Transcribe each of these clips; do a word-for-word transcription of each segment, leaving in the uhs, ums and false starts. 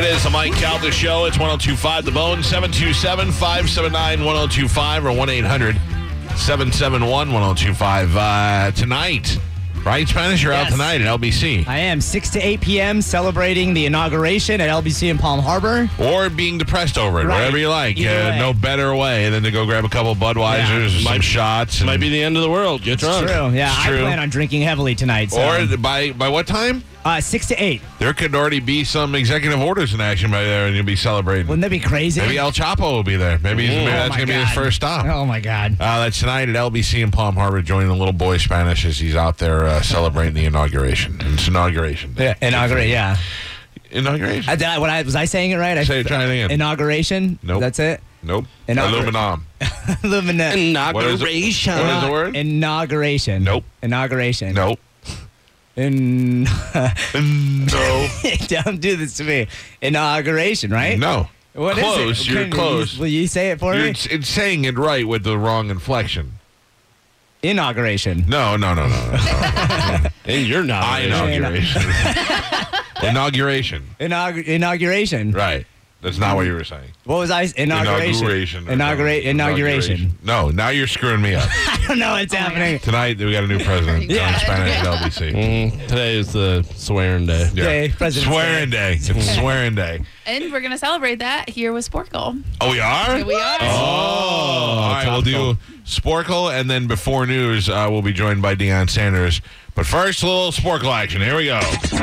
It is the Mike Calda Show. It's one oh two point five The Bone, seven two seven, five seven nine, one oh two five or one eight hundred, seven seven one, one oh two five. Uh, tonight, right, Spanish? You're Yes. out tonight at L B C. I am six to eight p.m. celebrating the inauguration at L B C in Palm Harbor. Or being depressed over it, Right. whatever you like. Either Uh, way. no better way than to go grab a couple Budweisers, Yeah. some Might- shots. And, Might be the end of the world. Get drunk. True. Yeah, It's I true. plan on drinking heavily tonight. So. Or by, by what time? uh, six to eight. There could already be some executive orders in action by there, and you'll be celebrating. Wouldn't that be crazy? Maybe El Chapo will be there. Maybe, he's, maybe Oh that's my going to be his God. first stop. Oh my God. Uh, that's tonight at L B C in Palm Harbor, joining the little boy Spanish as he's out there uh, celebrating the inauguration. It's inauguration. Yeah, inaugurate. Yeah. Inauguration. I, did I, what I, was I saying it right? I, Say it, try it again. Inauguration. Nope. That's it. Nope. Inaugura- Aluminum. Illumina- What is it? Inauguration. What is the word? Inauguration. Nope. Inauguration. Nope. In- No. Don't do this to me. Inauguration, right? No. What is Close. it? You're Can you- close. Will you say it for You're me? it's, it's saying it right with the wrong inflection. Inauguration. No, no, no, no. no, no. And you're not. I inauguration. Inauguration. Inaug- inauguration. Right. That's not what you were saying. What was I? Inauguration. Inauguration. Inaugurate. Inauguration. No, now you're screwing me up. I don't know what's happening. Tonight, we got a new president. Yeah. On Spanish at L B C. Mm, today is the swearing day. Yeah. Day, President's Swearing day. It's swearing day. And we're going to celebrate that here with Sporkle. Oh, we are? Here we are. Oh, all right. We'll do Sporkle, and then before news, uh, we'll be joined by Deion Sanders. But first, a little Sporkle action. Here we go.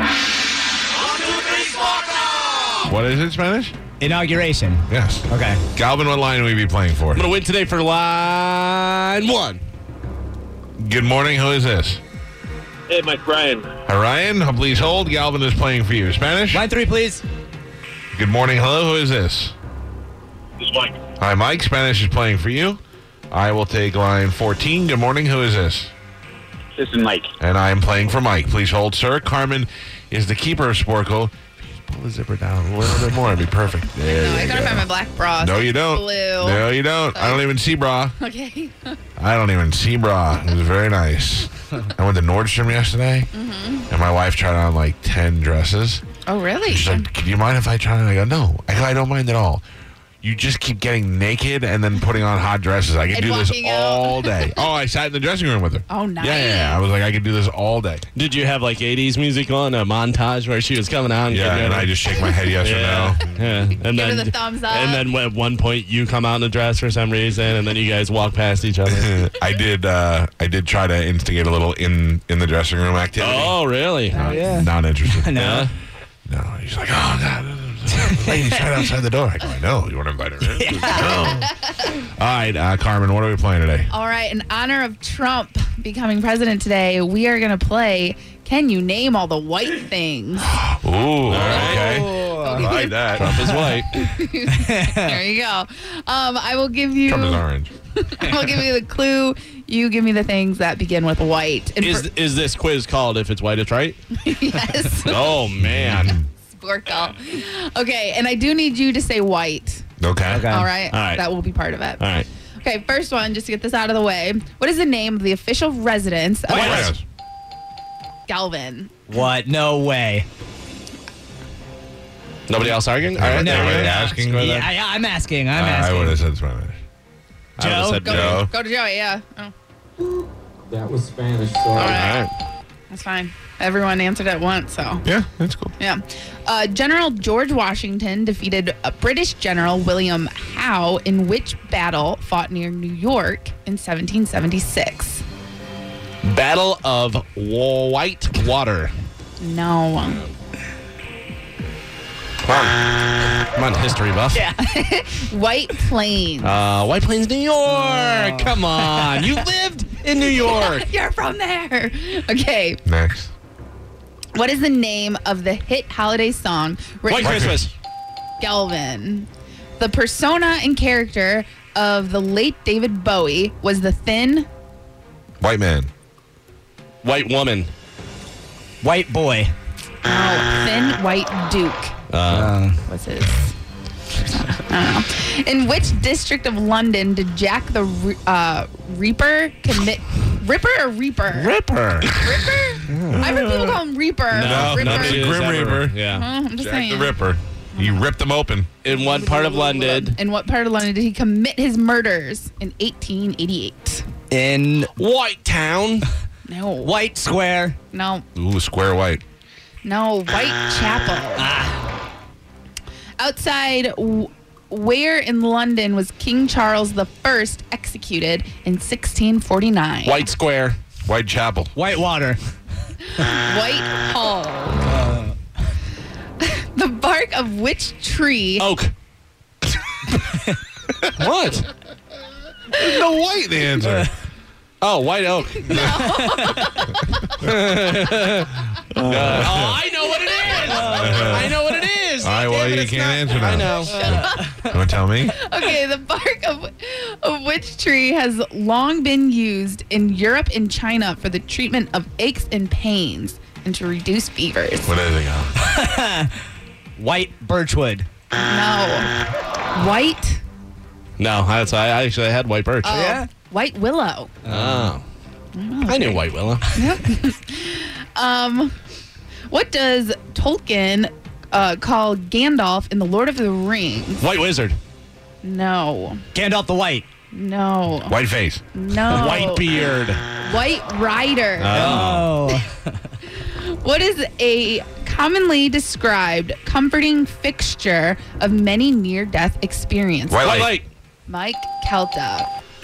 What is it, Spanish? Inauguration. Yes. Okay. Galvin, what line will we be playing for? I'm going to win today for line one. Good morning. Who is this? Hey, Mike Ryan. Hi, Ryan. Uh, Please hold. Galvin is playing for you. Spanish? Line three, please. Good morning. Hello. Who is this? This is Mike. Hi, Mike. Spanish is playing for you. I will take line fourteen. Good morning. Who is this? This is Mike. And I am playing for Mike. Please hold, sir. Carmen is the keeper of Sporkle. Please pull the zipper down a little bit more. It'd be perfect. There No, I you gotta go. find my black bra. No, you don't. Blue. No, you don't. I don't even see bra. Okay. I don't even see bra. It was very nice. I went to Nordstrom yesterday, Mm-hmm. and my wife tried on like ten dresses. Oh, really? She's like, "Do you mind if I try?" And I go, "No, I, go, I don't mind at all." You just keep getting naked and then putting on hot dresses. I can And do this walking out. all day. Oh, I sat in the dressing room with her. Oh, nice. Yeah, yeah, yeah. I was like, I could do this all day. Did you have like eighties music on, a montage where she was coming out? And Yeah, getting and ready? I just shake my head yes Yeah, or no. yeah. And Give then her the thumbs up. And then at one point you come out in a dress for some reason, and then you guys walk past each other. I did. Uh, I did try to instigate a little in in the dressing room activity. Oh, really? Not, yeah. not interested. No. Yeah. No, he's like, oh god, lady's right outside the door. I go, I know. You want to invite her in? No. All right, uh, Carmen, what are we playing today? All right. In honor of Trump becoming president today, we are going to play Can You Name All the White Things? Ooh, okay. I like that. Trump is white. There you go. Um, I will give you. Trump is orange. I will give you the clue. You give me the things that begin with white. And Is is this quiz called If It's White, It's Right? for, yes, Oh, man. Sporkle. Okay, and I do need you to say white. Okay. Okay. All right? All right. That will be part of it. All right. Okay, first one, just to get this out of the way. What is the name of the official residence of White House. Galvin? What? No way. Nobody else arguing? All right. No, there we go. no. asking? Screw that. Yeah, yeah, I'm asking. I'm Uh, I asking. would have said Spanish. I would've Joe, said Go, Joe. to, go to Joey, yeah. Oh, That was Spanish, sorry. all All right. right. That's fine. Everyone answered at once, so. Yeah, that's cool. Yeah. Uh, General George Washington defeated a British General William Howe in which battle fought near New York in seventeen seventy-six? Battle of White Water. No. Come on. Come on, history buff. Yeah. White Plains. Uh, White Plains, New York. Come on. You lived in New York. You're from there. Okay. Next. What is the name of the hit holiday song written White Christmas. Galvin? The persona and character of the late David Bowie was the thin. White man. White woman. White boy. No, thin white duke. Uh, What's his? I don't know. In which district of London did Jack the Re- uh, Reaper commit? Ripper or Reaper? Ripper. Ripper? I've heard people call him Reaper. No, Ripper. nobody The has Grim ever- Reaper. Yeah. Huh? I'm just Jack saying. the Ripper. You ripped them open. In what part of London? In what part of London did he commit his murders in eighteen eighty-eight? In White Town. No. White Square. No. Ooh, square white. No. Whitechapel. Ah. Outside, w- where in London was King Charles the First executed in sixteen forty-nine? White Square. Whitechapel. Whitewater. Whitehall. The bark of which tree? Oak. What? There's no white in the answer. Oh, White Oak. Uh, oh, I know what it is. I know what it is. All right, well, Damn it, you it's can't not- answer now. I know. You want to tell me? Okay, the bark of, of which tree has long been used in Europe and China for the treatment of aches and pains and to reduce fevers? What is it called? White birchwood. No. White? No, that's I I actually had White Birch. Oh, Yeah? White willow. Oh. I knew White Willow. Um, what does Tolkien uh, call Gandalf in The Lord of the Rings? White Wizard. No. Gandalf the White. No. White face. No. White Beard. White Rider. Oh. What is a commonly described comforting fixture of many near-death experiences? White White light. Light. Mike Kelta.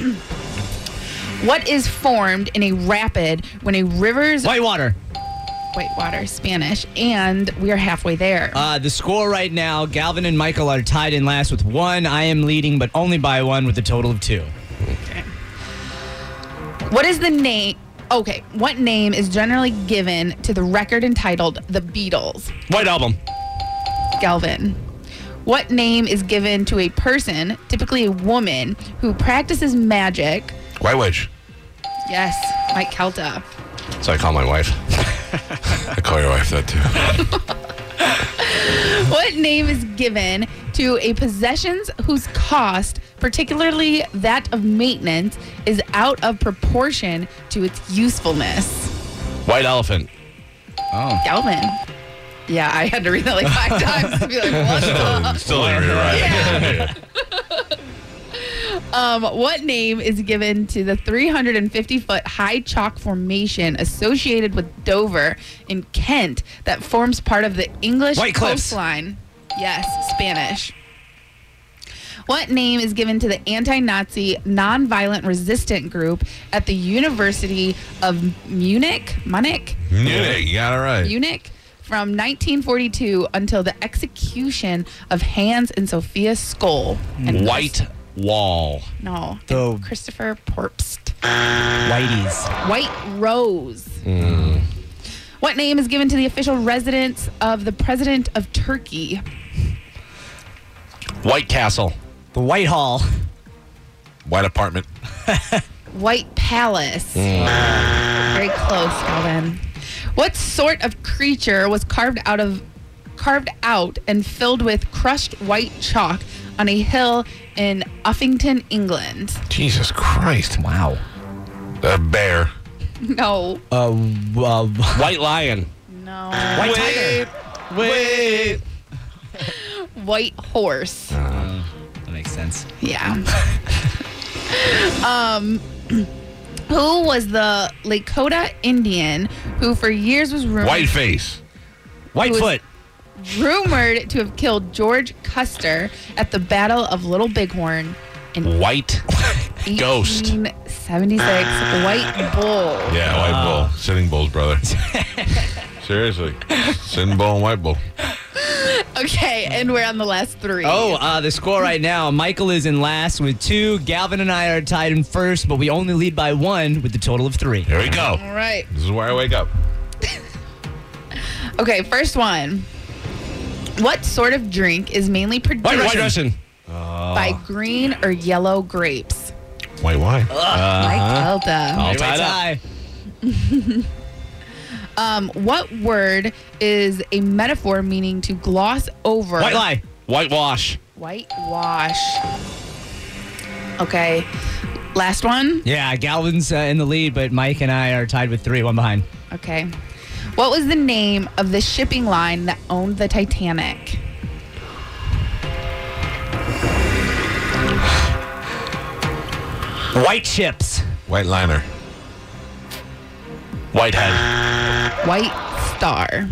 What is formed in a rapid when a river's Whitewater. Whitewater, Spanish, and we are halfway there. Uh, the score right now, Galvin and Michael are tied in last with one. I am leading, but only by one with a total of two. Okay. What is the name? Okay, what name is generally given to the record entitled The Beatles? White Album. Galvin. What name is given to a person, typically a woman, who practices magic? White witch. Yes, Mike Kelta. So I call my wife. I call your wife that too. What name is given to a possessions whose cost, particularly that of maintenance, is out of proportion to its usefulness? White Elephant. Oh. Galvin. Yeah, I had to read that like five times to be like, what the? Still didn't read it right. Yeah. Um, what name is given to the three hundred fifty foot high chalk formation associated with Dover in Kent that forms part of the English White Cliffs. coastline? Yes, Spanish. What name is given to the anti-Nazi nonviolent resistant group at the University of Munich? Munich? Munich, you got it right. Munich? From nineteen forty-two until the execution of Hans and Sophia Skoll. And White Wall. No. The- and Christopher Porpst. Whiteys. White Rose. What name is given to the official residence of the president of Turkey? White Castle. The Whitehall. White apartment. White Palace. Very close, Calvin. What sort of creature was carved out of carved out and filled with crushed white chalk on a hill in Uffington, England? Jesus Christ. Wow. A bear. No. Uh, uh, White Lion. No. White Tiger. Wait. White horse. That makes sense. Yeah. um, who was the Lakota Indian who for years was rumored, White face. Whitefoot. rumored to have killed George Custer at the Battle of Little Bighorn in White Ghost. eighteen seventy-six? White Bull. Yeah, white bull. Sitting bull's brother. Seriously. Sitting bull and white bull. Okay, and we're on the last three. Oh, uh, the score right now, Michael is in last with two. Galvin and I are tied in first, but we only lead by one with a total of three. Here we go. All right. This is where I wake up. Okay, first one. What sort of drink is mainly produced White White Russian. by green or yellow grapes? White wine. Mike Kelta. All Everybody tied up. tie. Um, what word is a metaphor meaning to gloss over? White lie. Whitewash. Whitewash. Okay. Last one. Yeah, Galvin's uh, in the lead, but Mike and I are tied with three, one behind. Okay. What was the name of the shipping line that owned the Titanic? White chips. White liner. Whitehead. White Star.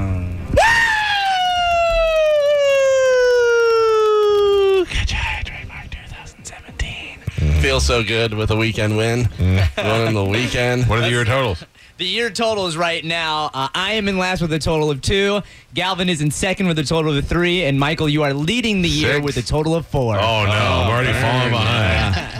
Feels so good with a weekend win. Winning the weekend. What are the year totals? The year totals right now, uh, I am in last with a total of two. Galvin is in second with a total of three. And Michael, you are leading the year Six. with a total of four. Oh, no. I'm already falling behind.